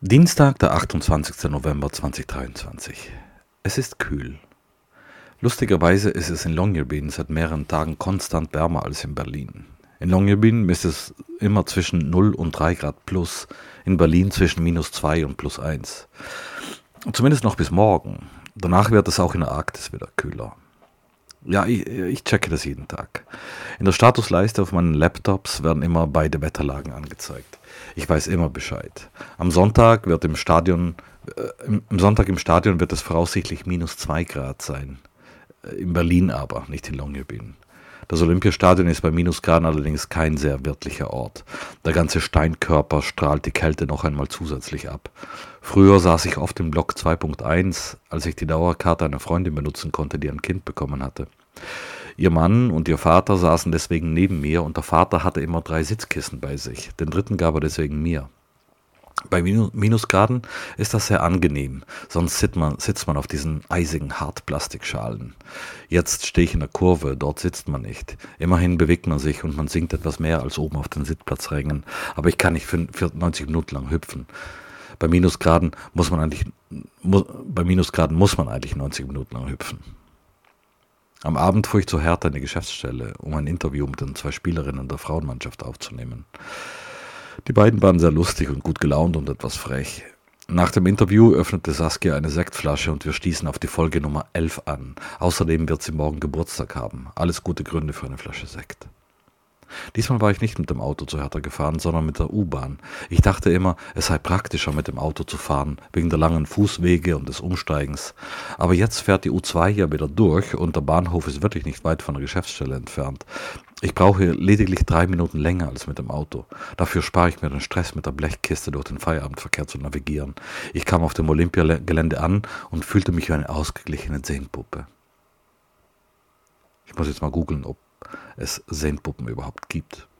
Dienstag, der 28. November 2023. Es ist kühl. Lustigerweise ist es in Longyearbyen seit mehreren Tagen konstant wärmer als in Berlin. In Longyearbyen ist es immer zwischen 0 und 3 Grad plus, in Berlin zwischen -2 und +1. Zumindest noch bis morgen. Danach wird es auch in der Arktis wieder kühler. Ja, ich checke das jeden Tag. In der Statusleiste auf meinen Laptops werden immer beide Wetterlagen angezeigt. Ich weiß immer Bescheid. Am Sonntag im Stadion wird es voraussichtlich -2 Grad sein. In Berlin aber, nicht in Longyearbyen. Das Olympiastadion ist bei Minusgraden allerdings kein sehr wirtlicher Ort. Der ganze Steinkörper strahlt die Kälte noch einmal zusätzlich ab. Früher saß ich oft im Block 2.1, als ich die Dauerkarte einer Freundin benutzen konnte, die ein Kind bekommen hatte. Ihr Mann und ihr Vater saßen deswegen neben mir und der Vater hatte immer 3 Sitzkissen bei sich. Den dritten gab er deswegen mir. Bei Minusgraden ist das sehr angenehm, sonst sitzt man auf diesen eisigen Hartplastikschalen. Jetzt stehe ich in der Kurve, dort sitzt man nicht. Immerhin bewegt man sich und man sinkt etwas mehr als oben auf den Sitzplatzrängen, aber ich kann nicht für 90 Minuten lang hüpfen. Bei Minusgraden muss man eigentlich 90 Minuten lang hüpfen. Am Abend fuhr ich zur Hertha in die Geschäftsstelle, um ein Interview mit den 2 Spielerinnen der Frauenmannschaft aufzunehmen. Die beiden waren sehr lustig und gut gelaunt und etwas frech. Nach dem Interview öffnete Saskia eine Sektflasche und wir stießen auf die Folge Nummer 11 an. Außerdem wird sie morgen Geburtstag haben. Alles gute Gründe für eine Flasche Sekt. Diesmal war ich nicht mit dem Auto zur Hertha gefahren, sondern mit der U-Bahn. Ich dachte immer, es sei praktischer, mit dem Auto zu fahren, wegen der langen Fußwege und des Umsteigens. Aber jetzt fährt die U2 ja wieder durch und der Bahnhof ist wirklich nicht weit von der Geschäftsstelle entfernt. Ich brauche lediglich 3 Minuten länger als mit dem Auto. Dafür spare ich mir den Stress, mit der Blechkiste durch den Feierabendverkehr zu navigieren. Ich kam auf dem Olympiagelände an und fühlte mich wie eine ausgeglichene Sehnpuppe. Ich muss jetzt mal googeln, ob es Sehnpuppen überhaupt gibt.